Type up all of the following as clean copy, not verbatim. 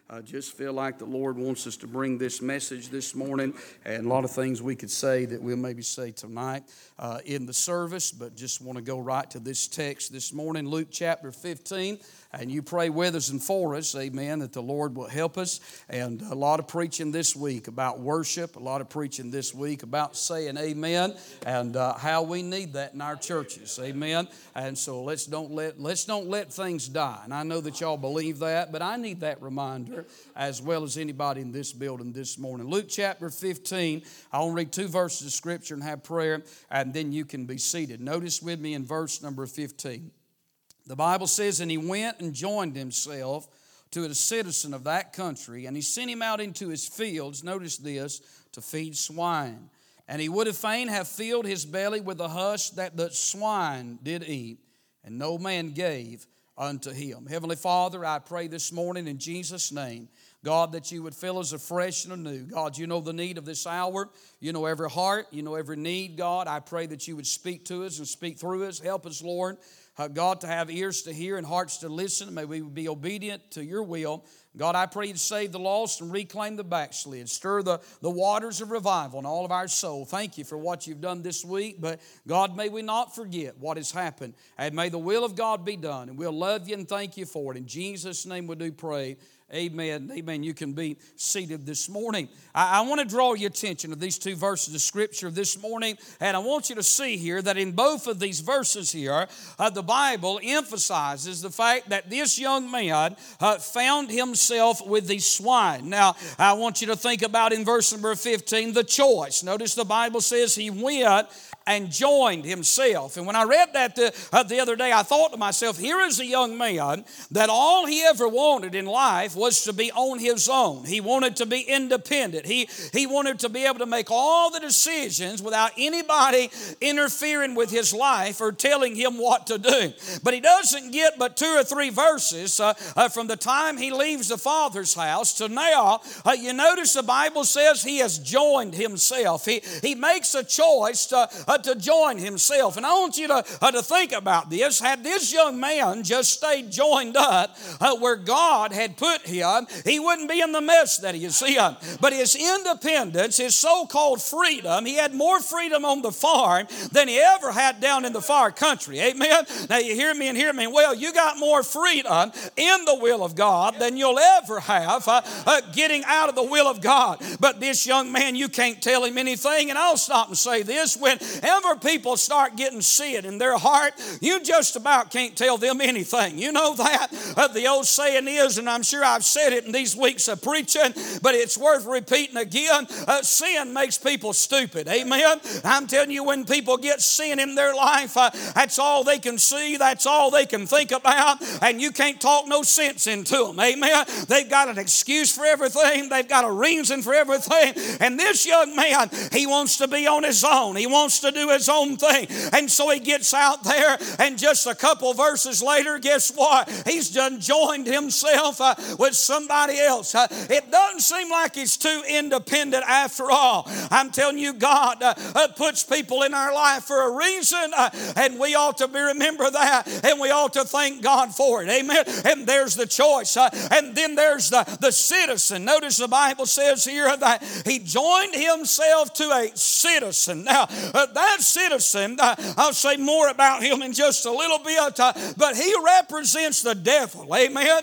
I just feel like the Lord wants us to bring this message this morning, and a lot of things we could say that we'll maybe say tonight in the service, but just want to go right to this text this morning, Luke chapter 15. And you pray with us and for us, amen, that the Lord will help us. And a lot of preaching this week about worship, a lot of preaching this week about saying amen, and how we need that in our churches, amen. And so let's don't let things die. And I know that y'all believe that, but I need that reminder as well as anybody in this building this morning. Luke chapter 15, I want to read 2 verses of Scripture and have prayer, and then you can be seated. Notice with me in verse number 15. The Bible says, "And he went and joined himself to a citizen of that country, and he sent him out into his fields," notice this, "to feed swine. And he would have fain have filled his belly with the husk that the swine did eat, and no man gave unto him." Heavenly Father, I pray this morning in Jesus' name, God, that you would fill us afresh and anew. God, you know the need of this hour. You know every heart. You know every need, God. I pray that you would speak to us and speak through us. Help us, Lord, God, to have ears to hear and hearts to listen. May we be obedient to your will. God, I pray you to save the lost and reclaim the backslid. Stir the waters of revival in all of our soul. Thank you for what you've done this week. But God, may we not forget what has happened. And may the will of God be done. And we'll love you and thank you for it. In Jesus' name we do pray. Amen. Amen. You can be seated this morning. I want to draw your attention to these 2 verses of Scripture this morning. And I want you to see here that in both of these verses here, the Bible emphasizes the fact that this young man found himself with these swine. Now, I want you to think about in verse number 15, the choice. Notice the Bible says he went and joined himself. And when I read that the other day, I thought to myself, here is a young man that all he ever wanted in life was to be on his own. He wanted to be independent. He wanted to be able to make all the decisions without anybody interfering with his life or telling him what to do. But he doesn't get but 2 or 3 verses from the time he leaves the Father's house to now. You notice the Bible says he has joined himself. He makes a choice to join himself. And I want you to think about this. Had this young man just stayed joined up where God had put him, he wouldn't be in the mess that he is in. But his independence, his so-called freedom, he had more freedom on the farm than he ever had down in the far country. Amen? Now you hear me and hear me. Well, you got more freedom in the will of God than you'll ever have getting out of the will of God. But this young man, you can't tell him anything. And I'll stop and say this. Whenever people start getting sin in their heart, you just about can't tell them anything. You know that? The old saying is, and I'm sure I've said it in these weeks of preaching, but it's worth repeating again, sin makes people stupid. Amen? I'm telling you, when people get sin in their life, that's all they can see, that's all they can think about, and you can't talk no sense into them. Amen? They've got an excuse for everything, they've got a reason for everything, and this young man, he wants to be on his own. He wants to do his own thing. And so he gets out there, and just a couple verses later, guess what? He's done joined himself with somebody else. It doesn't seem like he's too independent after all. I'm telling you, God puts people in our life for a reason, and we ought to remember that, and we ought to thank God for it. Amen? And there's the choice. And then there's the citizen. Notice the Bible says here that he joined himself to a citizen. Now, that citizen, I'll say more about him in just a little bit, but he represents the devil. Amen?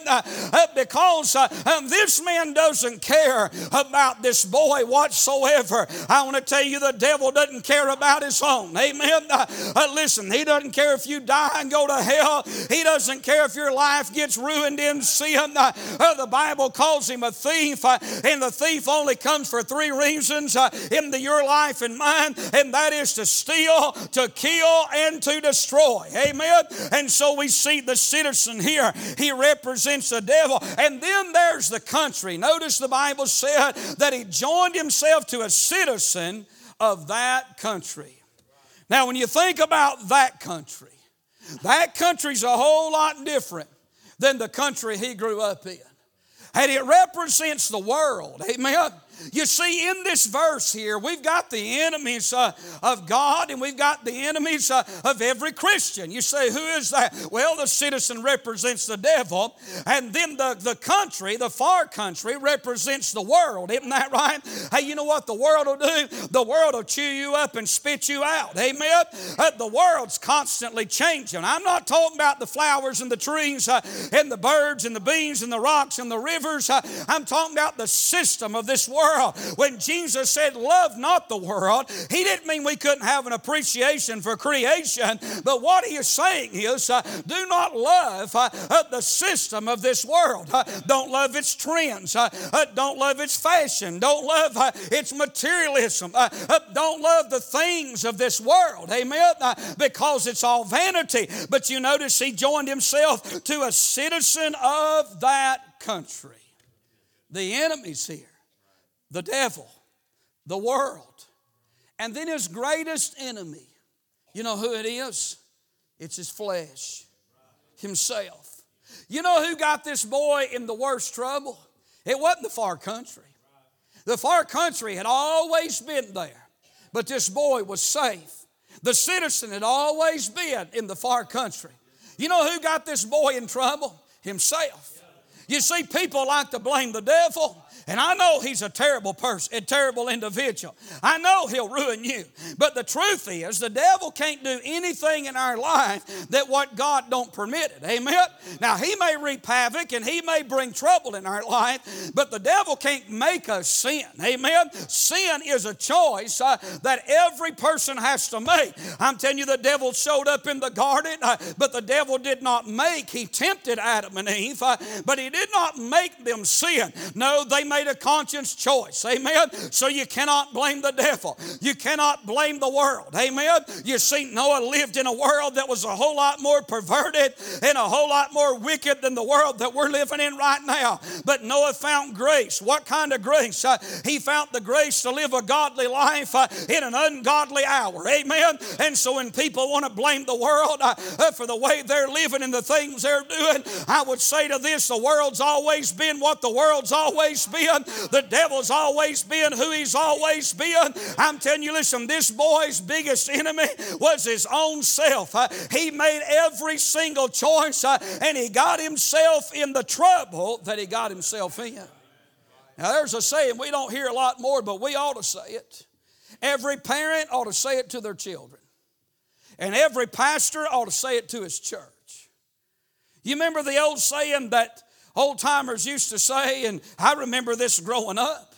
Because this man doesn't care about this boy whatsoever. I want to tell you, the devil doesn't care about his own. Amen? Listen, he doesn't care if you die and go to hell. He doesn't care if your life gets ruined in sin. The Bible calls him a thief, and the thief only comes for 3 reasons into your life and mine, and that is to steal, to kill, and to destroy. Amen? And so we see the citizen here. He represents the devil. And then there's the country. Notice the Bible said that he joined himself to a citizen of that country. Now, when you think about that country's a whole lot different than the country he grew up in. And it represents the world. Amen? You see, in this verse here, we've got the enemies of God, and we've got the enemies of every Christian. You say, who is that? Well, the citizen represents the devil, and then the country, the far country, represents the world. Isn't that right? Hey, you know what the world will do? The world will chew you up and spit you out. Amen? The world's constantly changing. I'm not talking about the flowers and the trees and the birds and the beans and the rocks and the rivers. I'm talking about the system of this world. When Jesus said, love not the world, He didn't mean we couldn't have an appreciation for creation, but what He is saying is, do not love the system of this world. Don't love its trends. Don't love its fashion. Don't love its materialism. Don't love the things of this world. Amen? Because it's all vanity. But you notice he joined himself to a citizen of that country. The enemies here, the devil, the world, and then his greatest enemy. You know who it is? It's his flesh, himself. You know who got this boy in the worst trouble? It wasn't the far country. The far country had always been there, but this boy was safe. The citizen had always been in the far country. You know who got this boy in trouble? Himself. You see, people like to blame the devil. And I know he's a terrible person, a terrible individual. I know he'll ruin you. But the truth is, the devil can't do anything in our life that what God don't permit it. Amen? Now, he may reap havoc and he may bring trouble in our life, but the devil can't make us sin. Amen? Sin is a choice that every person has to make. I'm telling you, the devil showed up in the garden, but the devil did not make. He tempted Adam and Eve, but he did not make them sin. No, they made a conscious choice. Amen. So you cannot blame the devil. You cannot blame the world. Amen. You see, Noah lived in a world that was a whole lot more perverted and a whole lot more wicked than the world that we're living in right now. But Noah found grace. What kind of grace? He found the grace to live a godly life in an ungodly hour. Amen. And so when people want to blame the world for the way they're living and the things they're doing, I would say to this, the world's always been what the world's always been. The devil's always been who he's always been. I'm telling you, listen, this boy's biggest enemy was his own self. He made every single choice and he got himself in the trouble that he got himself in. Now there's a saying we don't hear a lot more, but we ought to say it. Every parent ought to say it to their children. And every pastor ought to say it to his church. You remember the old saying that old timers used to say, and I remember this growing up: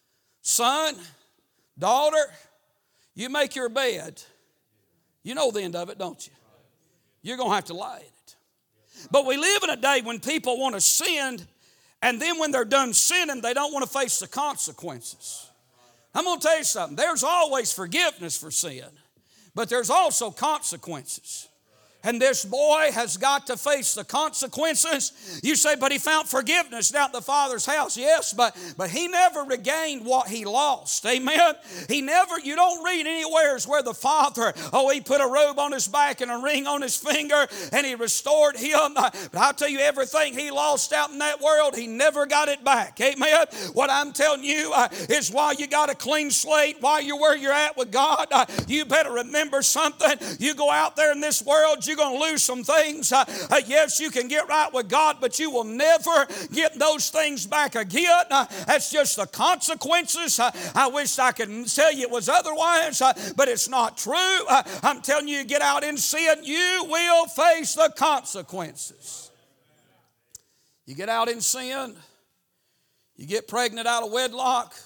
son, daughter, you make your bed. You know the end of it, don't you? You're going to have to lie in it. But we live in a day when people want to sin, and then when they're done sinning, they don't want to face the consequences. I'm going to tell you something. There's always forgiveness for sin, but there's also consequences. And this boy has got to face the consequences. You say, but he found forgiveness down at the Father's house. Yes, but he never regained what he lost. Amen? You don't read anywhere where the Father, he put a robe on his back and a ring on his finger and he restored him. But I'll tell you, everything he lost out in that world, he never got it back. Amen? What I'm telling you is while you got a clean slate, while you're where you're at with God, you better remember something. You go out there in this world, you're going to lose some things. Yes, you can get right with God, but you will never get those things back again. That's just the consequences. I wish I could tell you it was otherwise, but it's not true. I'm telling you, get out in sin, you will face the consequences. You get out in sin, you get pregnant out of wedlock,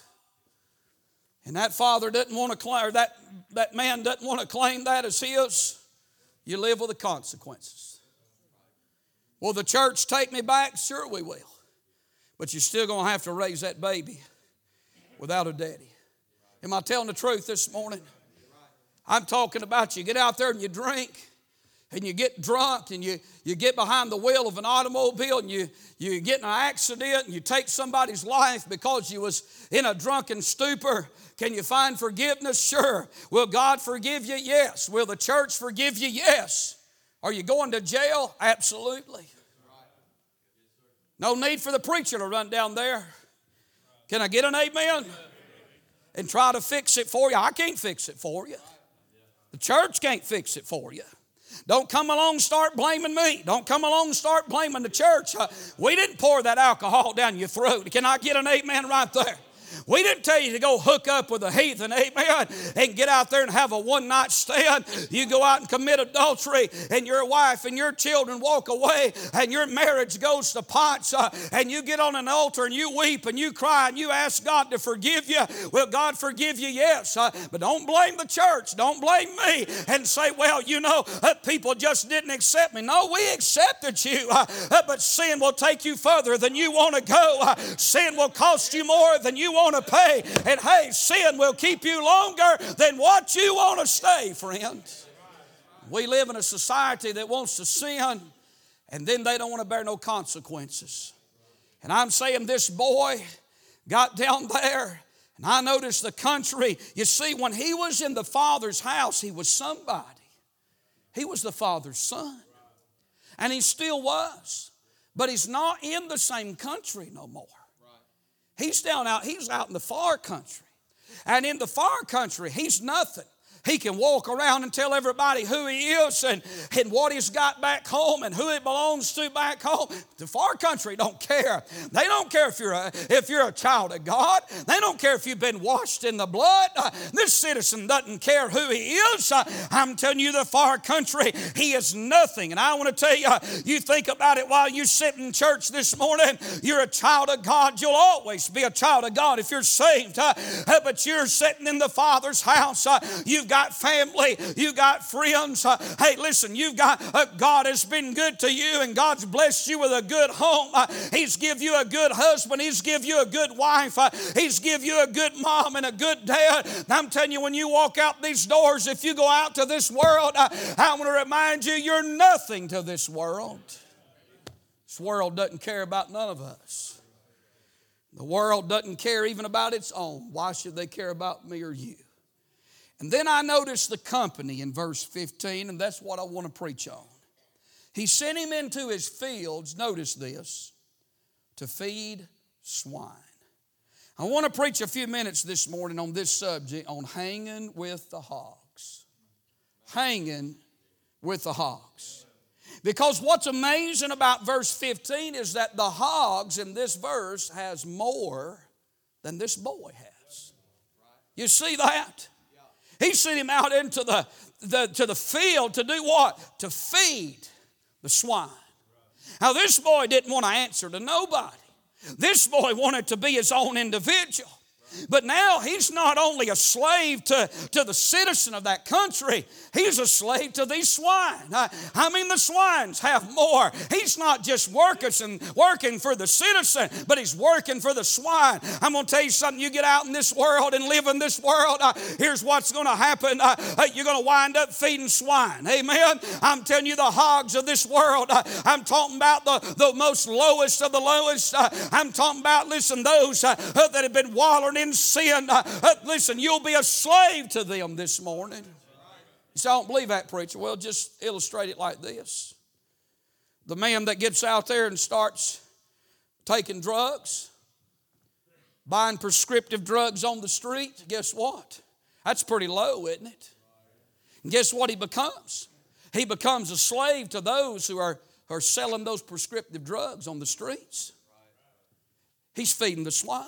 and that father doesn't want to claim, or that man doesn't want to claim that as his. You live with the consequences. Will the church take me back? Sure we will. But you're still going to have to raise that baby without a daddy. Am I telling the truth this morning? I'm talking about you get out there and you drink and you get drunk and you get behind the wheel of an automobile and you get in an accident and you take somebody's life because you was in a drunken stupor. Can you find forgiveness? Sure. Will God forgive you? Yes. Will the church forgive you? Yes. Are you going to jail? Absolutely. No need for the preacher to run down there. Can I get an amen? and try to fix it for you. I can't fix it for you. The church can't fix it for you. Don't come along and start blaming me. Don't come along and start blaming the church. We didn't pour that alcohol down your throat. Can I get an amen right there? We didn't tell you to go hook up with a heathen, amen, and get out there and have a one-night stand. You go out and commit adultery, and your wife and your children walk away, and your marriage goes to pots, and you get on an altar, and you weep, and you cry, and you ask God to forgive you. Will God forgive you? Yes. But don't blame the church. Don't blame me and say, well, you know, people just didn't accept me. No, we accepted you, but sin will take you further than you want to go. Sin will cost you more than you want to pay. And hey, sin will keep you longer than what you want to stay, friend. We live in a society that wants to sin, and then they don't want to bear no consequences. And I'm saying this boy got down there, and I noticed the country. You see, when he was in the Father's house, he was somebody. He was the Father's son. And he still was. But he's not in the same country no more. He's out in the far country. And in the far country, he's nothing. He can walk around and tell everybody who he is and what he's got back home and who it belongs to back home. The far country don't care. They don't care if you're a child of God. They don't care if you've been washed in the blood. This citizen doesn't care who he is. I'm telling you, the far country, he is nothing. And I want to tell you, you think about it while you sit in church this morning. You're a child of God. You'll always be a child of God if you're saved. But you're sitting in the Father's house. You've got family, you got friends. Hey, listen, you've got God has been good to you, and God's blessed you with a good home. He's give you a good husband. He's give you a good wife. He's give you a good mom and a good dad. And I'm telling you, when you walk out these doors, if you go out to this world, I want to remind you, you're nothing to this world. This world doesn't care about none of us. The world doesn't care even about its own. Why should they care about me or you? And then I noticed the company in verse 15, and that's what I want to preach on. He sent him into his fields, notice this, to feed swine. I want to preach a few minutes this morning on this subject, on hanging with the hogs. Hanging with the hogs. Because what's amazing about verse 15 is that the hogs in this verse has more than this boy has. You see that? He sent him out into the field to do what? To feed the swine. Now this boy didn't want to answer to nobody. This boy wanted to be his own individual. But now he's not only a slave to the citizen of that country, he's a slave to these swine. I mean, the swines have more. He's not just working for the citizen, but he's working for the swine. I'm going to tell you something. You get out in this world and live in this world, here's what's going to happen. You're going to wind up feeding swine. Amen? I'm telling you, the hogs of this world. I'm talking about the most lowest of the lowest. I'm talking about, listen, those that have been wallowing in sin. Listen, you'll be a slave to them this morning. You say, I don't believe that, preacher. Well, just illustrate it like this. The man that gets out there and starts taking drugs, buying prescriptive drugs on the street, guess what? That's pretty low, isn't it? And guess what he becomes? He becomes a slave to those who are selling those prescriptive drugs on the streets. He's feeding the swine.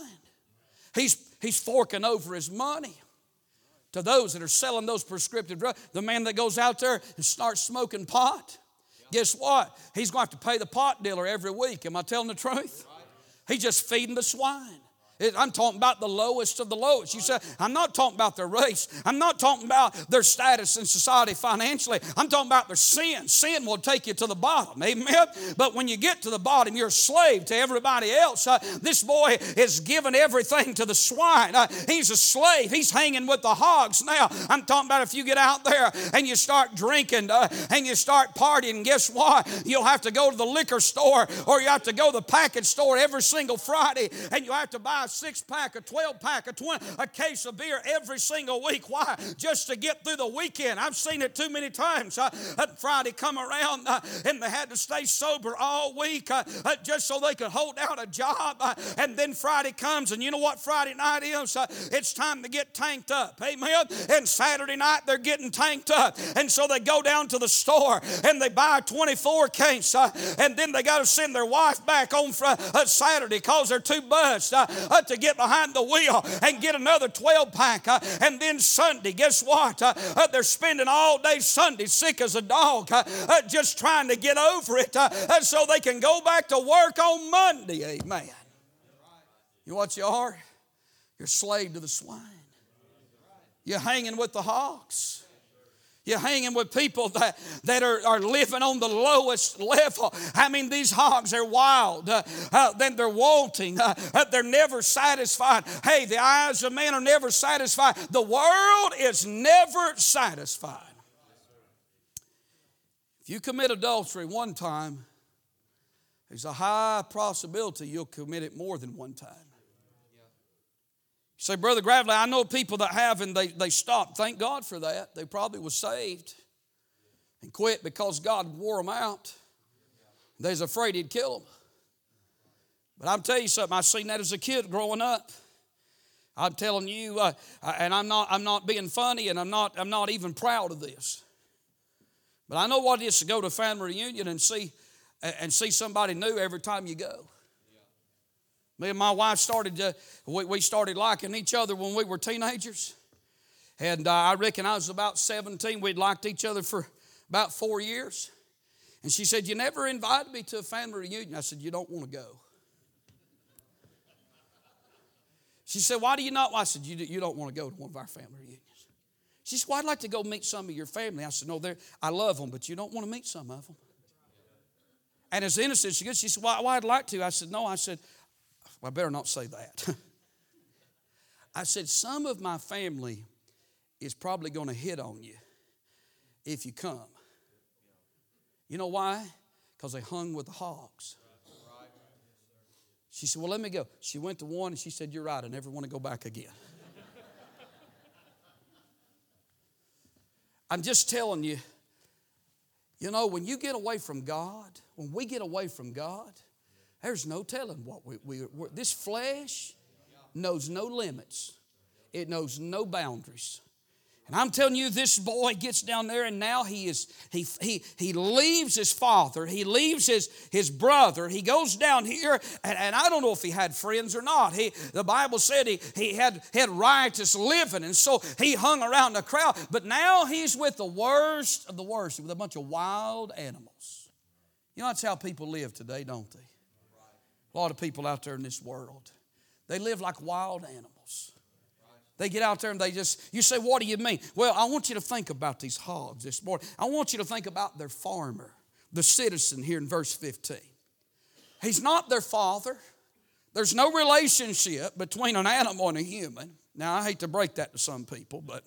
He's forking over his money to those that are selling those prescriptive drugs. The man that goes out there and starts smoking pot, guess what? He's going to have to pay the pot dealer every week. Am I telling the truth? He's just feeding the swine. I'm talking about the lowest of the lowest. You say, I'm not talking about their race. I'm not talking about their status in society financially. I'm talking about their sin. Sin will take you to the bottom. Amen? But when you get to the bottom, you're a slave to everybody else. This boy is giving everything to the swine. He's a slave. He's hanging with the hogs. Now, I'm talking about if you get out there and you start drinking and you start partying, guess what? You'll have to go to the liquor store or you have to go to the package store every single Friday and you have to buy 6-pack, a 12-pack, a case of beer every single week. Why? Just to get through the weekend. I've seen it too many times. Friday come around and they had to stay sober all week just so they could hold down a job. And then Friday comes, and you know what Friday night is? It's time to get tanked up. Amen? And Saturday night they're getting tanked up. And so they go down to the store and they buy a 24 case. And then they got to send their wife back on Saturday because they're too buzzed to get behind the wheel and get another 12-pack. And then Sunday, guess what? They're spending all day Sunday sick as a dog just trying to get over it so they can go back to work on Monday. Amen. You know what you are? You're a slave to the swine. You're hanging with the hogs. You're hanging with people that are living on the lowest level. I mean, these hogs are wild. Then they're wanting. They're never satisfied. Hey, the eyes of men are never satisfied. The world is never satisfied. If you commit adultery one time, there's a high possibility you'll commit it more than one time. You say, Brother Gravely, I know people that have and they stopped. Thank God for that. They probably was saved and quit because God wore them out. They was afraid He'd kill them. But I'm telling you something, I seen that as a kid growing up. I'm telling you, and I'm not being funny, and I'm not even proud of this. But I know what it is to go to a family reunion and see somebody new every time you go. Me and my wife we started liking each other when we were teenagers. And I reckon I was about 17. We'd liked each other for about 4 years. And she said, you never invited me to a family reunion. I said, you don't want to go. She said, why do you not? I said, you don't want to go to one of our family reunions. She said, well, I'd like to go meet some of your family. I said, no, I love them, but you don't want to meet some of them. And as innocent as she goes, she said, well, I'd like to. I said, no. I said, well, I better not say that. I said, some of my family is probably going to hit on you if you come. You know why? Because they hung with the hogs. She said, well, let me go. She went to one and she said, you're right, I never want to go back again. I'm just telling you, you know, when you get away from God, when we get away from God, there's no telling what this flesh knows no limits. It knows no boundaries. And I'm telling you, this boy gets down there and now he leaves his father. He leaves his brother. He goes down here and I don't know if he had friends or not. The Bible said he had riotous living, and so he hung around the crowd. But now he's with the worst of the worst, with a bunch of wild animals. You know, that's how people live today, don't they? A lot of people out there in this world, they live like wild animals. They get out there and you say, what do you mean? Well, I want you to think about these hogs this morning. I want you to think about their farmer, the citizen here in verse 15. He's not their father. There's no relationship between an animal and a human. Now, I hate to break that to some people, but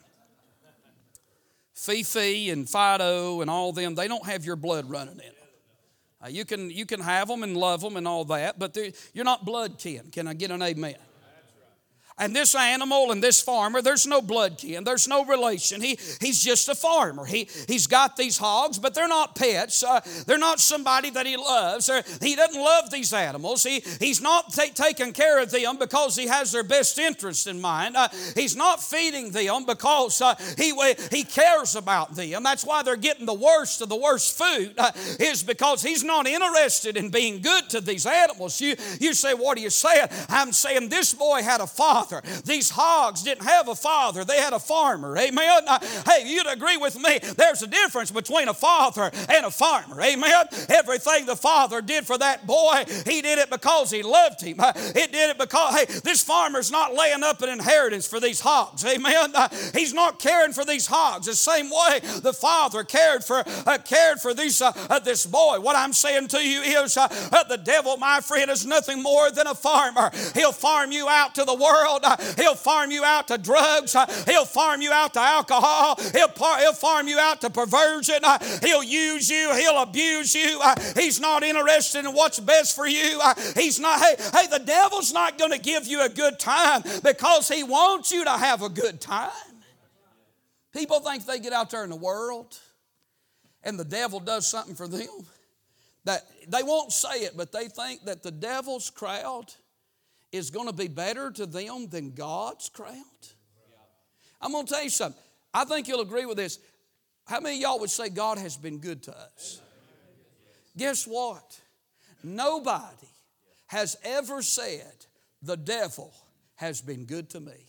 Fifi and Fido and all them, they don't have your blood running in them. You can have them and love them and all that, but you're not blood kin. Can I get an amen? And this animal and this farmer, there's no blood kin. There's no relation. He's just a farmer. He's got these hogs, but they're not pets. They're not somebody that he loves. He doesn't love these animals. He's not taking care of them because he has their best interest in mind. He's not feeding them because he cares about them. That's why they're getting the worst of the worst food, is because he's not interested in being good to these animals. You say, what are you saying? I'm saying this boy had a father. These hogs didn't have a father. They had a farmer. Amen? Hey, you'd agree with me. There's a difference between a father and a farmer. Amen? Everything the father did for that boy, he did it because he loved him. He did it because, hey, this farmer's not laying up an inheritance for these hogs. Amen? He's not caring for these hogs the same way the father cared for this boy. What I'm saying to you is the devil, my friend, is nothing more than a farmer. He'll farm you out to the world. crowd. He'll farm you out to drugs. He'll farm you out to alcohol. He'll farm you out to perversion. He'll use you. He'll abuse you. He's not interested in what's best for you. He's not. Hey, the devil's not going to give you a good time because he wants you to have a good time. People think they get out there in the world and the devil does something for them. That they won't say it, but they think that the devil's crowd is going to be better to them than God's crowd. I'm going to tell you something. I think you'll agree with this. How many of y'all would say God has been good to us? Guess what? Nobody has ever said the devil has been good to me.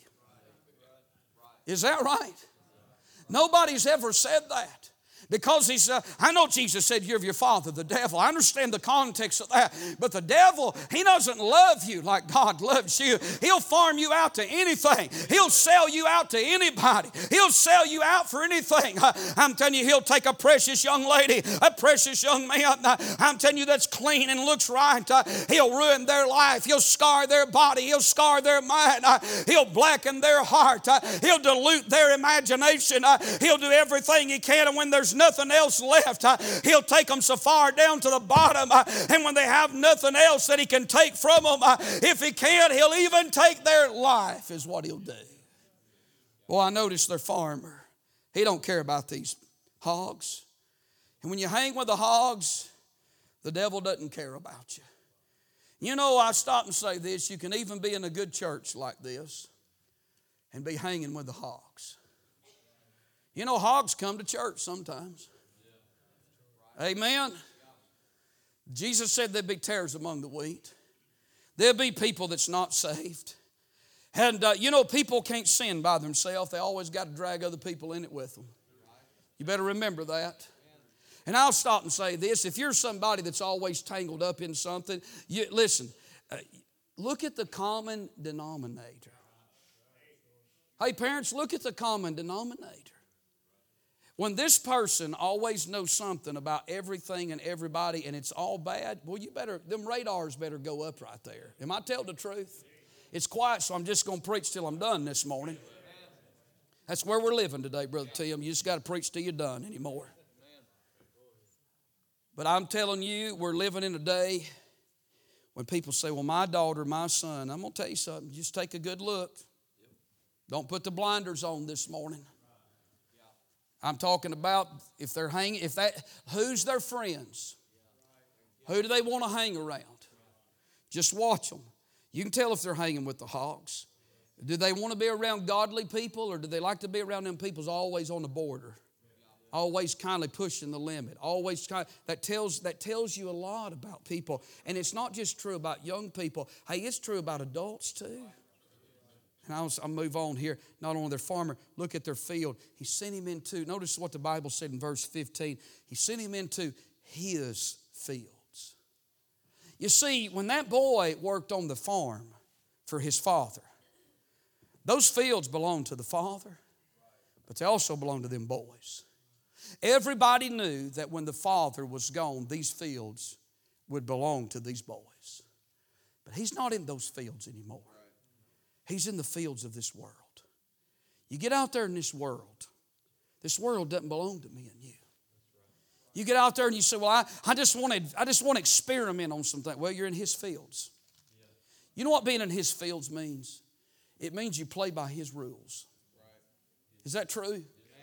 Is that right? Nobody's ever said that. Because I know Jesus said you're of your father, the devil. I understand the context of that. But the devil, he doesn't love you like God loves you. He'll farm you out to anything. He'll sell you out to anybody. He'll sell you out for anything. I'm telling you, he'll take a precious young lady, a precious young man. I'm telling you that's clean and looks right. He'll ruin their life. He'll scar their body. He'll scar their mind. He'll blacken their heart. He'll dilute their imagination. He'll do everything he can. And when there's nothing else left, he'll take them so far down to the bottom, and when they have nothing else that he can take from them, if he can, he'll even take their life is what he'll do. Well, I noticed their farmer, he don't care about these hogs. And when you hang with the hogs, the devil doesn't care about you. You know, I stop and say this, you can even be in a good church like this and be hanging with the hogs. You know, hogs come to church sometimes. Amen. Jesus said there'd be tares among the wheat. There'll be people that's not saved. And you know, people can't sin by themselves. They always got to drag other people in it with them. You better remember that. And I'll stop and say this. If you're somebody that's always tangled up in something, listen, look at the common denominator. Hey, parents, look at the common denominator. When this person always knows something about everything and everybody and it's all bad, well, them radars better go up right there. Am I telling the truth? It's quiet, so I'm just going to preach till I'm done this morning. That's where we're living today, Brother Tim. You just got to preach till you're done anymore. But I'm telling you, we're living in a day when people say, well, my daughter, my son, I'm going to tell you something. Just take a good look. Don't put the blinders on this morning. I'm talking about if they're hanging, who's their friends? Who do they want to hang around? Just watch them. You can tell if they're hanging with the hogs. Do they want to be around godly people, or do they like to be around them people who's always on the border? Always kind of pushing the limit. That tells you a lot about people. And it's not just true about young people. Hey, it's true about adults too. And I'll move on here. Not only their farmer, look at their field. He sent him into, notice what the Bible said in verse 15. He sent him into his fields. You see, when that boy worked on the farm for his father, those fields belonged to the father, but they also belonged to them boys. Everybody knew that when the father was gone, these fields would belong to these boys. But he's not in those fields anymore. He's in the fields of this world. You get out there in this world doesn't belong to me and you. You get out there and you say, well, I just want to experiment on something. Well, you're in his fields. You know what being in his fields means? It means you play by his rules. Is that true?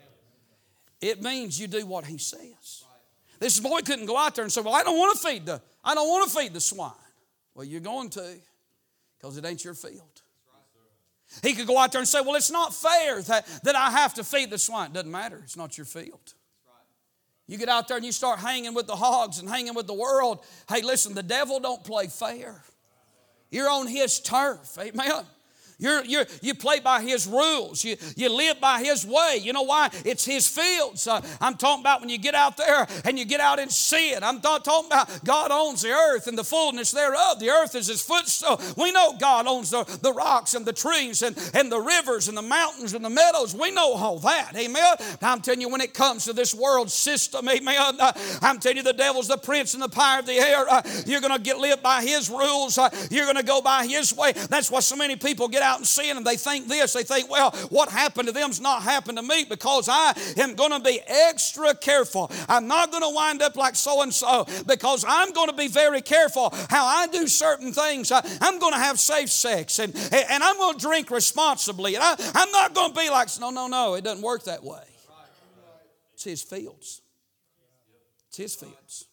It means you do what he says. This boy couldn't go out there and say, well, I don't want to feed the swine. Well, you're going to, because it ain't your field. He could go out there and say, well, it's not fair that I have to feed the swine. It doesn't matter. It's not your field. You get out there and you start hanging with the hogs and hanging with the world. Hey, listen, the devil don't play fair. You're on his turf. Amen. You play by his rules. You live by his way. You know why? It's his fields. I'm talking about when you get out there and you get out and see it. I'm not talking about God owns the earth and the fullness thereof. The earth is his footstool. We know God owns the rocks and the trees and the rivers and the mountains and the meadows. We know all that. Amen. I'm telling you, when it comes to this world system, amen, I'm telling you, the devil's the prince and the power of the air. You're going to live by his rules. You're going to go by his way. That's why so many people get out out in sin and they think this. They think, well, what happened to them's not happened to me because I am going to be extra careful. I'm not going to wind up like so-and-so because I'm going to be very careful how I do certain things. I'm going to have safe sex and I'm going to drink responsibly. And I'm not going to be like, no, it doesn't work that way. It's his fields. It's his fields.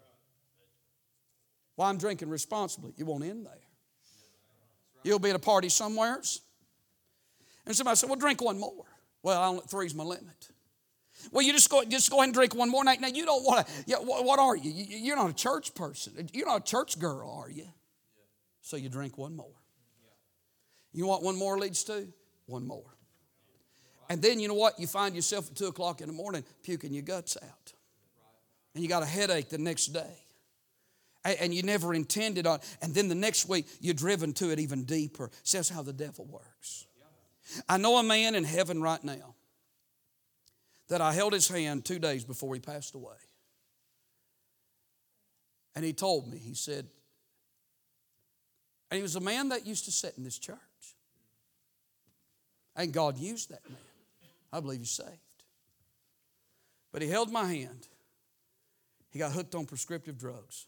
Why I'm drinking responsibly? You won't end there. You'll be at a party somewheres, and somebody said, well, drink one more. Well, three's my limit. Well, you just go ahead and drink one more. Now you don't want to, what are you? You're not a church person. You're not a church girl, are you? So you drink one more. You know what one more leads to? One more. And then you know what? You find yourself at 2 o'clock in the morning puking your guts out. And you got a headache the next day. And you never intended on. And then the next week you're driven to it even deeper. See, that's how the devil works. I know a man in heaven right now that I held his hand 2 days before he passed away. And he told me, he said, and he was a man that used to sit in this church. And God used that man. I believe he's saved. But he held my hand. He got hooked on prescriptive drugs.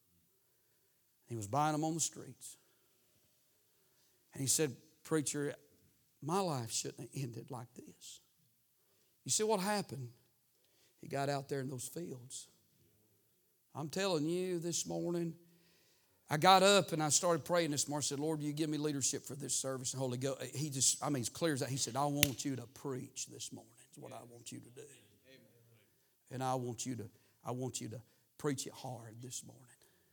He was buying them on the streets. And he said, preacher, my life shouldn't have ended like this. You see what happened? He got out there in those fields. I'm telling you this morning, I got up and I started praying this morning. I said, Lord, you give me leadership for this service. And Holy Ghost, it's clear as that. He said, I want you to preach this morning. That's what I want you to do. And I want you to preach it hard this morning.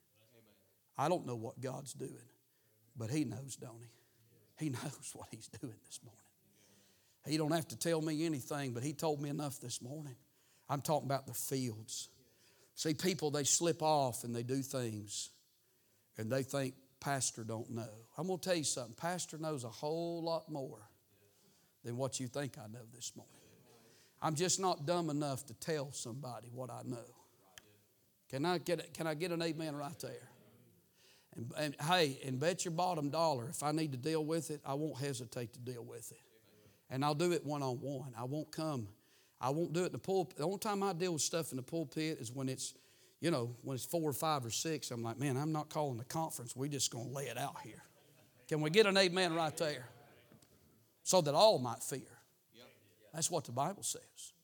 I don't know what God's doing, but He knows, don't He? He knows what He's doing this morning. He don't have to tell me anything, but He told me enough this morning. I'm talking about the fields. See, people, they slip off and they do things, and they think, Pastor don't know. I'm going to tell you something. Pastor knows a whole lot more than what you think I know this morning. I'm just not dumb enough to tell somebody what I know. Can I get an amen right there? And hey, and bet your bottom dollar, if I need to deal with it, I won't hesitate to deal with it. And I'll do it one-on-one. I won't do it in the pulpit. The only time I deal with stuff in the pulpit is when it's 4 or 5 or 6. I'm like, man, I'm not calling a conference. We're just going to lay it out here. Can we get an amen right there? So that all might fear. That's what the Bible says.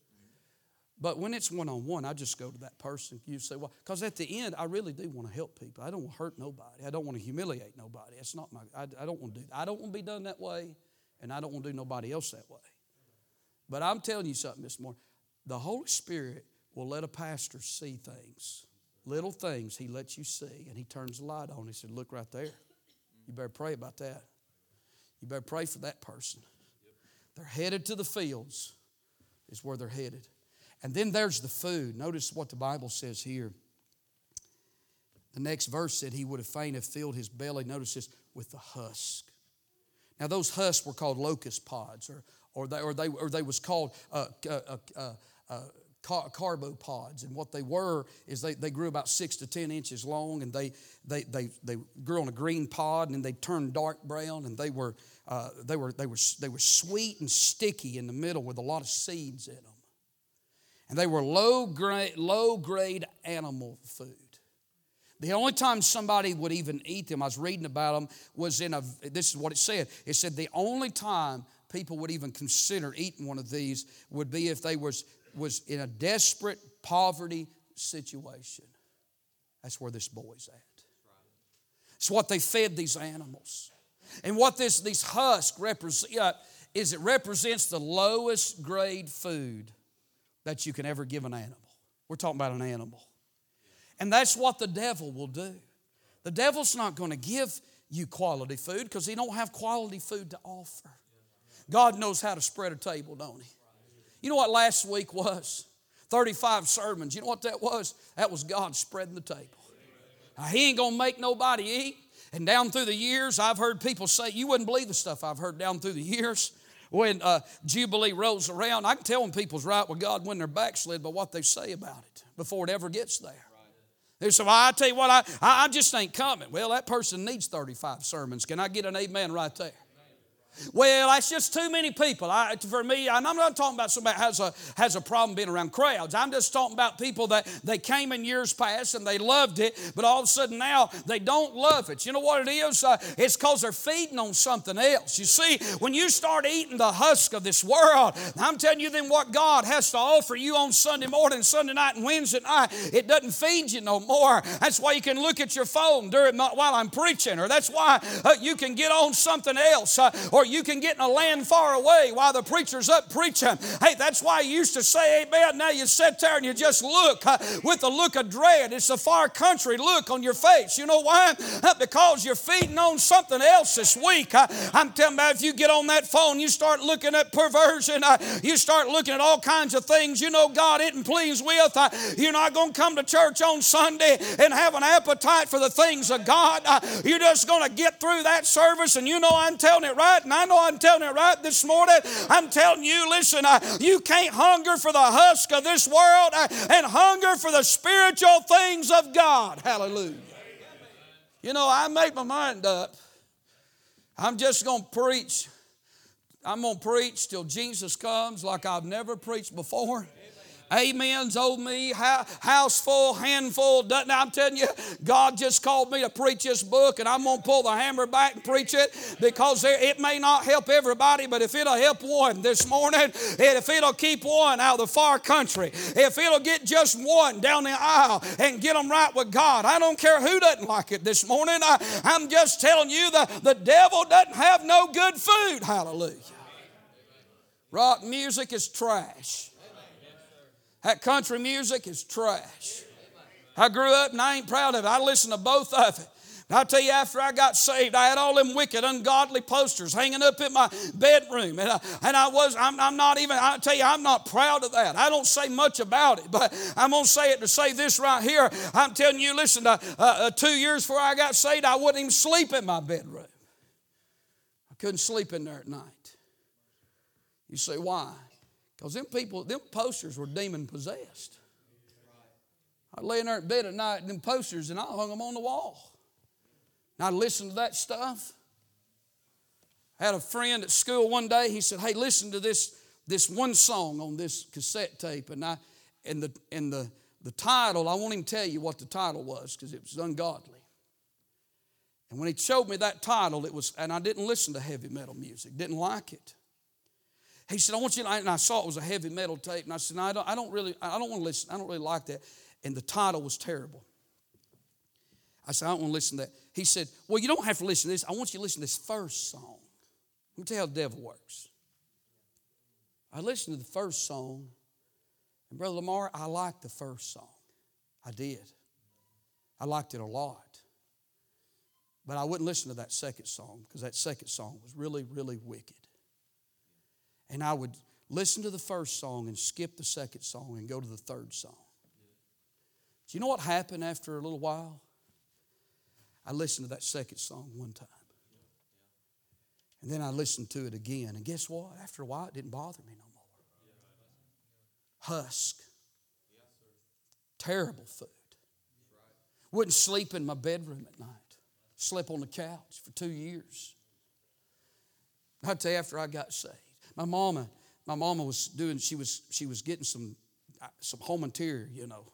But when it's one-on-one, I just go to that person. You say, well, because at the end, I really do want to help people. I don't want to hurt nobody. I don't want to humiliate nobody. That's not I don't want to do that. I don't want to be done that way, and I don't want to do nobody else that way. But I'm telling you something this morning. The Holy Spirit will let a pastor see things, little things He lets you see, and He turns the light on. He said, look right there. You better pray about that. You better pray for that person. They're headed to the fields is where they're headed. And then there's the food. Notice what the Bible says here. The next verse said he would have fain have filled his belly, notice this, with the husk. Now those husks were called locust pods, or they was called carbopods. And what they were is they grew about 6 to 10 inches long, and they grew on a green pod, and they turned dark brown, and they were sweet and sticky in the middle with a lot of seeds in them. And they were low grade animal food. The only time somebody would even eat them, I was reading about them, was this is what it said. It said the only time people would even consider eating one of these would be if they was in a desperate poverty situation. That's where this boy's at. It's what they fed these animals. And what these husks represent is it represents the lowest grade food that you can ever give an animal. We're talking about an animal. And that's what the devil will do. The devil's not going to give you quality food because he don't have quality food to offer. God knows how to spread a table, don't He? You know what last week was? 35 sermons. You know what that was? That was God spreading the table. Now, He ain't going to make nobody eat. And down through the years, I've heard people say, you wouldn't believe the stuff I've heard down through the years. When Jubilee rolls around, I can tell when people's right with God when they're backslid by what they say about it before it ever gets there. They say, well, I tell you what, I just ain't coming. Well, that person needs 35 sermons. Can I get an amen right there? Well, that's just too many people. For me, and I'm not talking about somebody has a problem being around crowds. I'm just talking about people that they came in years past and they loved it, but all of a sudden now they don't love it. You know what it is? It's because they're feeding on something else. You see, when you start eating the husk of this world, I'm telling you then what God has to offer you on Sunday morning, Sunday night, and Wednesday night, it doesn't feed you no more. That's why you can look at your phone while I'm preaching, or that's why you can get on something else, or you can get in a land far away while the preacher's up preaching. Hey, that's why you used to say amen. Now you sit there and you just look with a look of dread. It's a far country look on your face. You know why? Because you're feeding on something else this week. I'm telling you, if you get on that phone, you start looking at perversion, you start looking at all kinds of things you know God isn't pleased with. You're not going to come to church on Sunday and have an appetite for the things of God. You're just going to get through that service, and you know I'm telling it right, and I know I'm telling it right this morning. I'm telling you, listen, you can't hunger for the husk of this world and hunger for the spiritual things of God. Hallelujah. You know, I make my mind up. I'm just going to preach. I'm going to preach till Jesus comes like I've never preached before. Amens, oh me, house full, handful. I'm telling you, God just called me to preach this book, and I'm going to pull the hammer back and preach it, because it may not help everybody, but if it'll help one this morning, and if it'll keep one out of the far country, if it'll get just one down the aisle and get them right with God, I don't care who doesn't like it this morning. I'm just telling you, the devil doesn't have no good food. Hallelujah. Rock music is trash. That country music is trash. I grew up and I ain't proud of it. I listened to both of it. And I'll tell you, after I got saved, I had all them wicked, ungodly posters hanging up in my bedroom. I'm not proud of that. I don't say much about it, but I'm going to say it to say this right here. I'm telling you, listen, 2 years before I got saved, I wouldn't even sleep in my bedroom. I couldn't sleep in there at night. You say, why? Because them posters were demon possessed. I'd lay in there in bed at night and them posters, and I hung them on the wall. And I'd listen to that stuff. I had a friend at school one day. He said, hey, listen to this one song on this cassette tape. And the title, I won't even tell you what the title was because it was ungodly. And when he showed me that title, and I didn't listen to heavy metal music, didn't like it. He said, I want you to, and I saw it was a heavy metal tape, and I said, no, I don't want to listen. I don't really like that. And the title was terrible. I said, I don't want to listen to that. He said, well, you don't have to listen to this. I want you to listen to this first song. Let me tell you how the devil works. I listened to the first song, and Brother Lamar, I liked the first song. I did. I liked it a lot. But I wouldn't listen to that second song because that second song was really, really wicked. And I would listen to the first song and skip the second song and go to the third song. Do you know what happened after a little while? I listened to that second song one time. And then I listened to it again. And guess what? After a while, it didn't bother me no more. Husk. Terrible food. Wouldn't sleep in my bedroom at night. Slept on the couch for 2 years. I'd tell you, after I got saved. My mama was doing, she was getting some home interior, you know.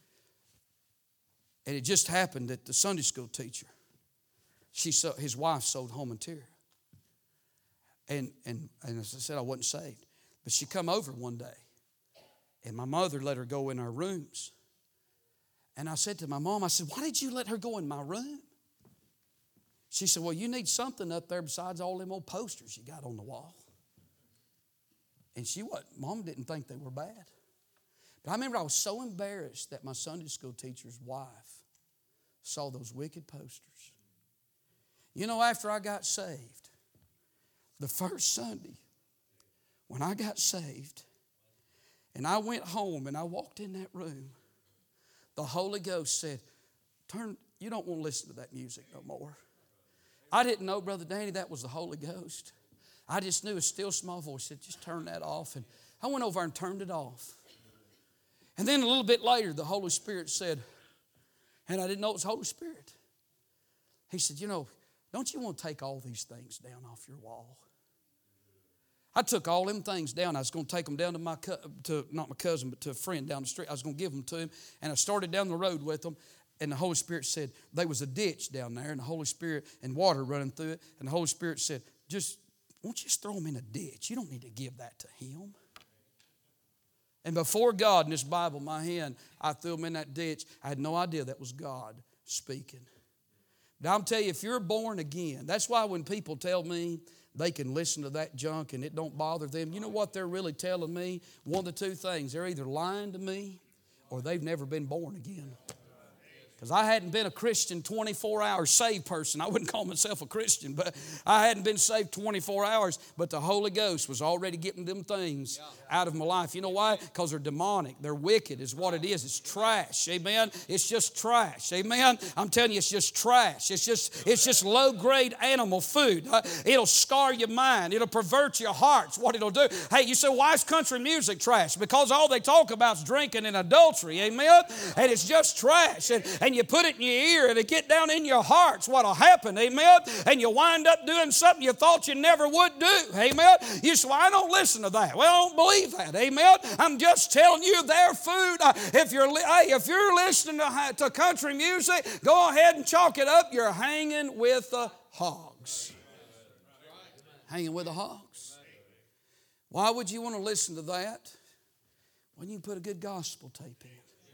And it just happened that the Sunday school teacher, his wife sold home interior. And as I said, I wasn't saved. But she come over one day, and my mother let her go in our rooms. And I said to my mom, I said, why did you let her go in my room? She said, well, you need something up there besides all them old posters you got on the wall. And Mom didn't think they were bad. But I remember I was so embarrassed that my Sunday school teacher's wife saw those wicked posters. You know, after I got saved, the first Sunday when I got saved, and I went home and I walked in that room, the Holy Ghost said, you don't want to listen to that music no more. I didn't know, Brother Danny, that was the Holy Ghost. I just knew a still small voice said, just turn that off. And I went over and turned it off. And then a little bit later, the Holy Spirit said, and I didn't know it was Holy Spirit. He said, don't you want to take all these things down off your wall? I took all them things down. I was going to take them down to not my cousin, but to a friend down the street. I was going to give them to him. And I started down the road with them. And the Holy Spirit said, there was a ditch down there, and the Holy Spirit, and water running through it. And the Holy Spirit said, won't you just throw them in a ditch? You don't need to give that to him. And before God in this Bible in my hand, I threw them in that ditch. I had no idea that was God speaking. Now, I'm telling you, if you're born again, that's why when people tell me they can listen to that junk and it don't bother them, you know what they're really telling me? One of the two things. They're either lying to me or they've never been born again. Because I hadn't been a Christian 24 hours, saved person. I wouldn't call myself a Christian, but I hadn't been saved 24 hours. But the Holy Ghost was already getting them things out of my life. You know why? Because they're demonic. They're wicked is what it is. It's trash. Amen? It's just trash. Amen? I'm telling you, it's just trash. It's just low-grade animal food. It'll scar your mind. It'll pervert your hearts. What it'll do. Hey, you say, why is country music trash? Because all they talk about is drinking and adultery. Amen? And it's just trash. And you put it in your ear and it get down in your hearts what'll happen, amen? And you wind up doing something you thought you never would do, amen? You say, well, I don't listen to that. Well, I don't believe that, amen? I'm just telling you their food. If you're listening to country music, go ahead and chalk it up. You're hanging with the hogs. Hanging with the hogs. Why would you want to listen to that when you can put a good gospel tape in?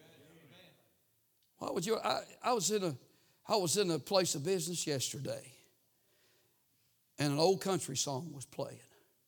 Why would you? I was in a place of business yesterday, and an old country song was playing,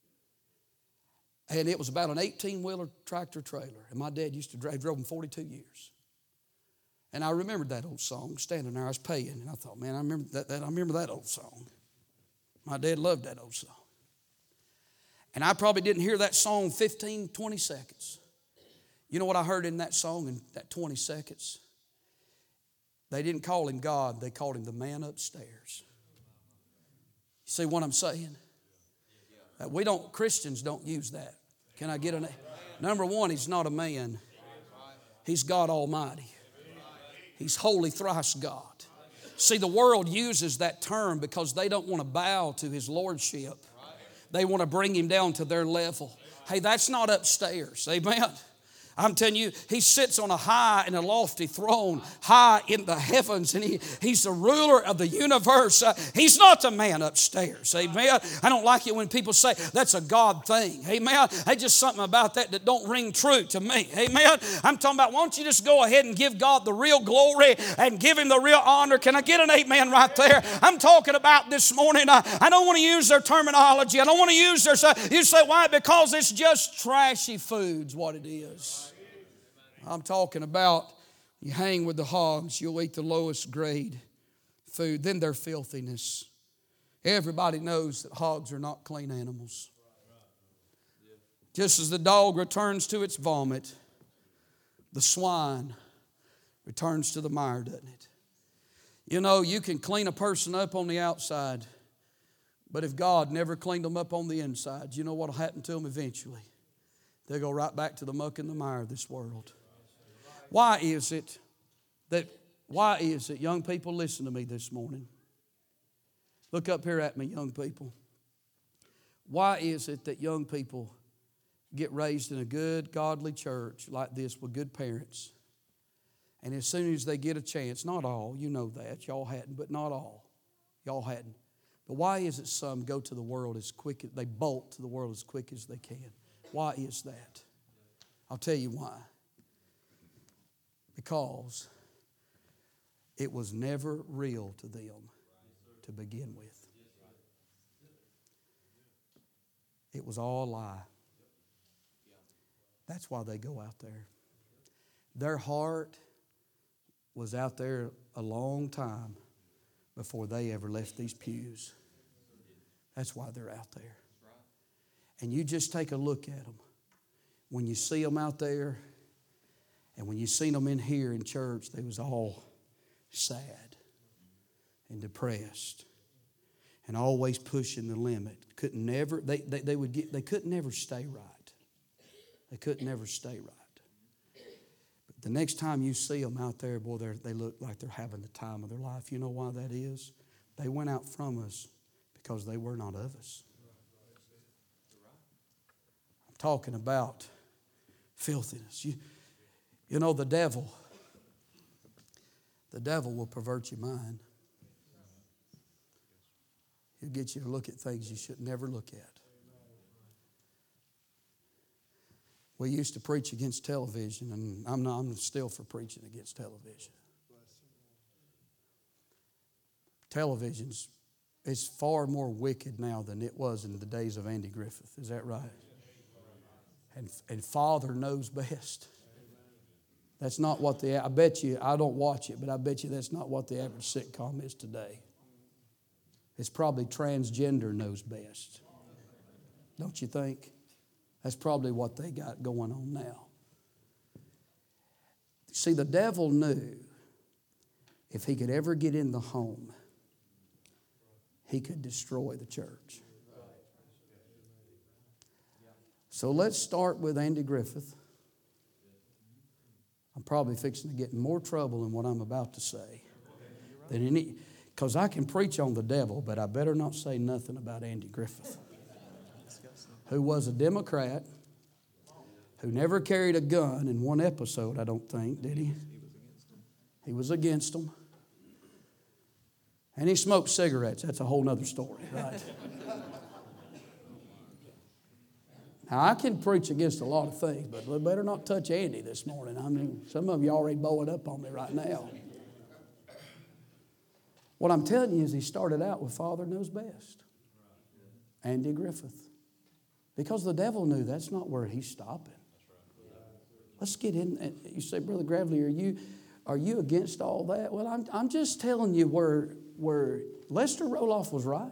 and it was about an 18-wheeler tractor trailer. And my dad used to drove them 42 years, and I remembered that old song. Standing there, I was paying, and I thought, man, I remember that old song. My dad loved that old song, and I probably didn't hear that song 15, 20 seconds. You know what I heard in that song in that 20 seconds? They didn't call him God. They called him the man upstairs. You see what I'm saying? Christians don't use that. Can I get a name? Number one, he's not a man. He's God Almighty. He's holy thrice God. See, the world uses that term because they don't want to bow to his lordship. They want to bring him down to their level. Hey, that's not upstairs. Amen. I'm telling you, he sits on a high and a lofty throne, high in the heavens, and he's the ruler of the universe. He's not the man upstairs. Amen. I don't like it when people say that's a God thing. Amen. There's just something about that don't ring true to me. Amen. I'm talking about, why don't you just go ahead and give God the real glory and give him the real honor? Can I get an amen right there? I'm talking about this morning. I don't want to use their terminology. I don't want to use their... You say, why? Because it's just trashy food's what it is. I'm talking about you hang with the hogs, you'll eat the lowest grade food. Then their filthiness. Everybody knows that hogs are not clean animals. Just as the dog returns to its vomit, the swine returns to the mire, doesn't it? You know, you can clean a person up on the outside, but if God never cleaned them up on the inside, you know what will happen to them eventually? They'll go right back to the muck and the mire of this world. Why is it, young people, listen to me this morning. Look up here at me, young people. Why is it that young people get raised in a good, godly church like this with good parents, and as soon as they get a chance, not all, you know that, y'all hadn't, but not all, y'all hadn't. But why is it some go to the world as quick, they bolt to the world as quick as they can? Why is that? I'll tell you why. Because it was never real to them to begin with. It was all a lie. That's why they go out there. Their heart was out there a long time before they ever left these pews. That's why they're out there. And you just take a look at them. When you see them out there, and when you seen them in here in church, they was all sad and depressed and always pushing the limit. They couldn't never stay right. They couldn't never stay right. But the next time you see them out there, boy, they look like they're having the time of their life. You know why that is? They went out from us because they were not of us. talking about filthiness. You know, the devil will pervert your mind. He'll get you to look at things you should never look at. We used to preach against television, and I'm still for preaching against television. Television is far more wicked now than it was in the days of Andy Griffith. Is that right? And Father knows best. That's not what I bet you, I don't watch it, but I bet you that's not what the average sitcom is today. It's probably transgender knows best. Don't you think? That's probably what they got going on now. See, the devil knew if he could ever get in the home, he could destroy the church. So let's start with Andy Griffith. I'm probably fixing to get in more trouble in what I'm about to say than any, because I can preach on the devil, but I better not say nothing about Andy Griffith, who was a Democrat, who never carried a gun in one episode, I don't think, did he? He was against them. And he smoked cigarettes. That's a whole other story, right? Now, I can preach against a lot of things, but we better not touch Andy this morning. I mean, some of you already bowing up on me right now. What I'm telling you is he started out with Father Knows Best. Andy Griffith. Because the devil knew that's not where he's stopping. Let's get in. You say, Brother Gravely, are you against all that? Well, I'm just telling you where Lester Roloff was right.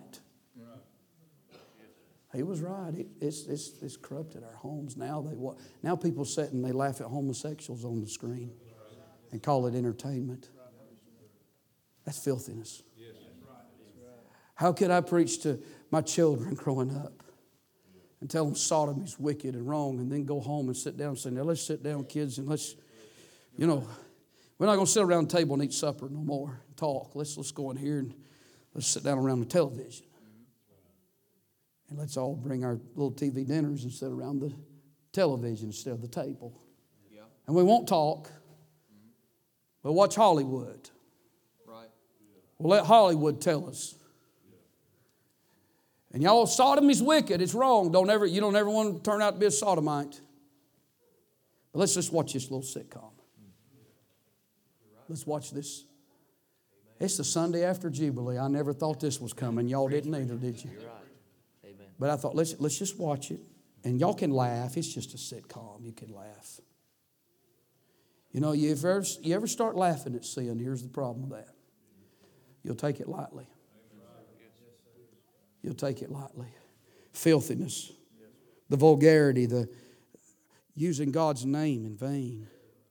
He was right. It's corrupted our homes now. Now people sit and they laugh at homosexuals on the screen and call it entertainment. That's filthiness. How could I preach to my children growing up and tell them Sodom is wicked and wrong, and then go home and sit down and say, now let's sit down, kids, and let's, we're not going to sit around the table and eat supper no more and talk. Let's go in here and let's sit down around the television. And let's all bring our little TV dinners and sit around the television instead of the table. Yeah. And we won't talk. We'll watch Hollywood. Right. We'll let Hollywood tell us. And y'all, Sodom is wicked. It's wrong. You don't ever want to turn out to be a sodomite. But let's just watch this little sitcom. Let's watch this. It's the Sunday after Jubilee. I never thought this was coming. Y'all didn't either, did you? But I thought, let's just watch it. And y'all can laugh. It's just a sitcom. You can laugh. You ever start laughing at sin, here's the problem with that. You'll take it lightly. You'll take it lightly. Filthiness. The vulgarity. The using God's name in vain.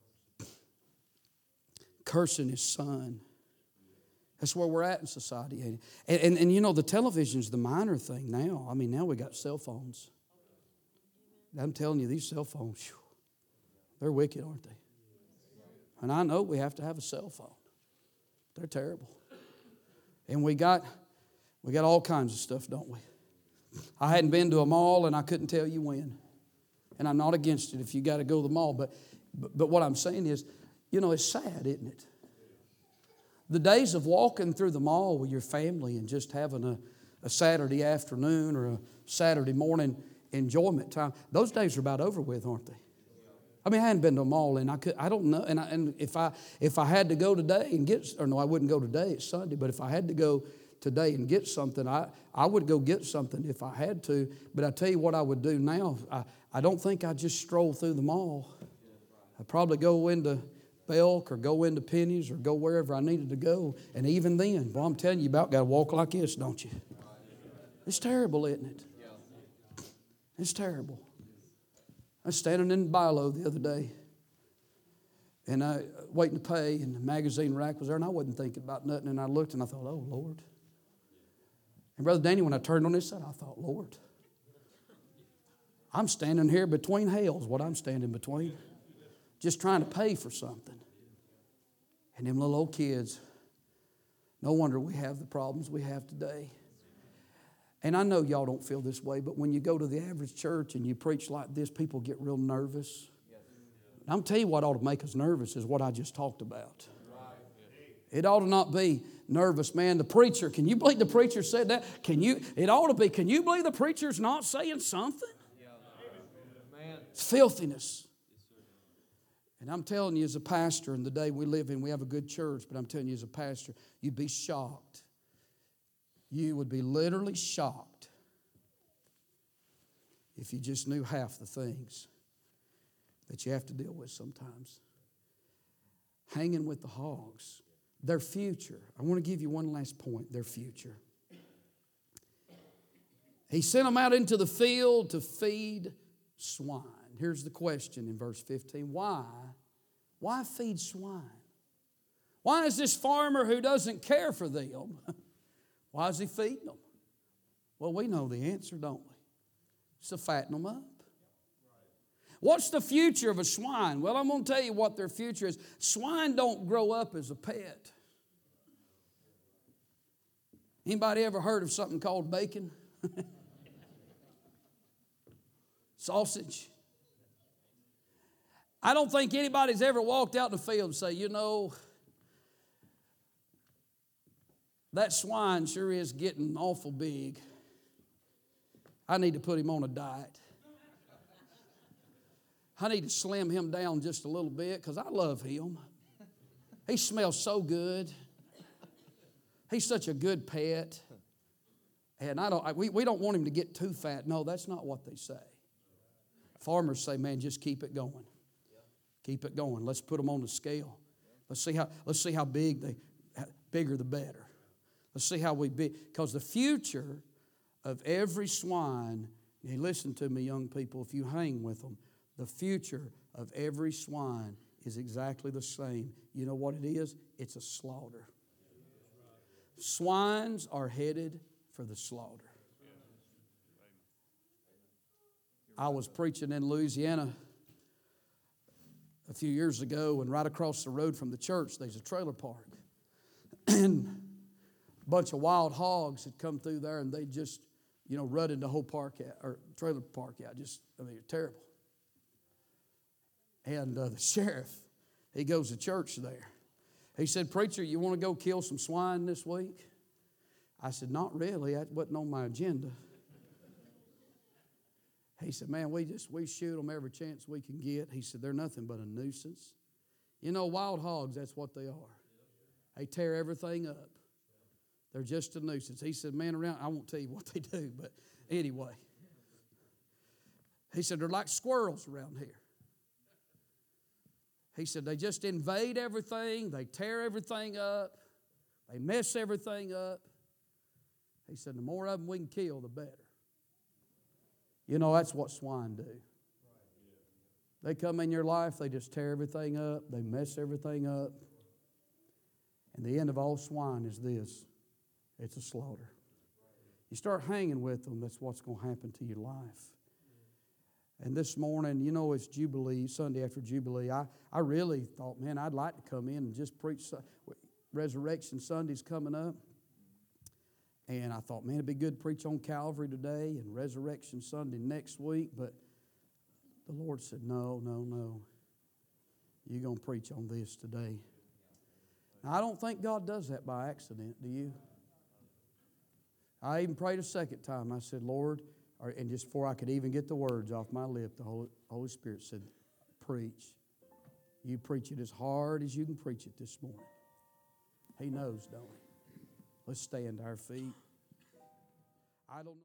Cursing His Son. That's where we're at in society. And the television's the minor thing now. I mean, now we got cell phones. I'm telling you, these cell phones, they're wicked, aren't they? And I know we have to have a cell phone. They're terrible. And we got all kinds of stuff, don't we? I hadn't been to a mall, and I couldn't tell you when. And I'm not against it if you got to go to the mall. But what I'm saying is, it's sad, isn't it? The days of walking through the mall with your family and just having a Saturday afternoon or a Saturday morning enjoyment time, those days are about over with, aren't they? I mean, I hadn't been to a mall, and I don't know. And if I had to go today and I wouldn't go today. It's Sunday. But if I had to go today and get something, I would go get something if I had to. But I tell you what I would do now. I don't think I'd just stroll through the mall. I'd probably go into Belk or go into Penny's or go wherever I needed to go. And even then, I'm telling you about got to walk like this, don't you? It's terrible, isn't it? It's terrible. I was standing in Bilo the other day, and I waiting to pay, and the magazine rack was there, and I wasn't thinking about nothing. And I looked, and I thought, oh, Lord. And Brother Danny, when I turned on this side, I thought, Lord, I'm standing here between hells, what I'm standing between. Just trying to pay for something. And them little old kids, no wonder we have the problems we have today. And I know y'all don't feel this way, but when you go to the average church and you preach like this, people get real nervous. And I'm telling you what ought to make us nervous is what I just talked about. It ought to not be nervous, man. The preacher, can you believe the preacher said that? It ought to be, can you believe the preacher's not saying something? It's filthiness. And I'm telling you as a pastor, in the day we live in, we have a good church, but I'm telling you as a pastor, you'd be shocked. You would be literally shocked if you just knew half the things that you have to deal with sometimes. Hanging with the hogs. Their future. I want to give you one last point. Their future. He sent them out into the field to feed swine. Here's the question in verse 15. Why? Why feed swine? Why is this farmer who doesn't care for them, why is he feeding them? Well, we know the answer, don't we? It's to fatten them up. What's the future of a swine? Well, I'm going to tell you what their future is. Swine don't grow up as a pet. Anybody ever heard of something called bacon? Sausage? I don't think anybody's ever walked out in the field and say, you know, that swine sure is getting awful big. I need to put him on a diet. I need to slim him down just a little bit because I love him. He smells so good. He's such a good pet. And we don't want him to get too fat. No, that's not what they say. Farmers say, man, just keep it going. Keep it going. Let's put them on the scale. Let's see how bigger the better. Let's see how we be. Because the future of every swine, hey, listen to me, young people, if you hang with them, the future of every swine is exactly the same. You know what it is? It's a slaughter. Swines are headed for the slaughter. I was preaching in Louisiana a few years ago, and right across the road from the church, there's a trailer park. And a bunch of wild hogs had come through there, and they just, rutted the whole park out, or trailer park out. It's terrible. And the sheriff, he goes to church there. He said, preacher, you want to go kill some swine this week? I said, not really. That wasn't on my agenda. He said, man, we shoot them every chance we can get. He said, they're nothing but a nuisance. Wild hogs, that's what they are. They tear everything up. They're just a nuisance. He said, man, I won't tell you what they do, but anyway. He said, they're like squirrels around here. He said, they just invade everything. They tear everything up. They mess everything up. He said, the more of them we can kill, the better. That's what swine do. They come in your life, they just tear everything up. They mess everything up. And the end of all swine is this. It's a slaughter. You start hanging with them, that's what's going to happen to your life. And this morning, it's Jubilee, Sunday after Jubilee. I really thought, man, I'd like to come in and just preach. Resurrection Sunday's coming up. And I thought, man, it'd be good to preach on Calvary today and Resurrection Sunday next week. But the Lord said, no. You're going to preach on this today. Now, I don't think God does that by accident, do you? I even prayed a second time. I said, Lord, and just before I could even get the words off my lip, the Holy Spirit said, preach. You preach it as hard as you can preach it this morning. He knows, don't he? Let's stand to our feet. I don't know.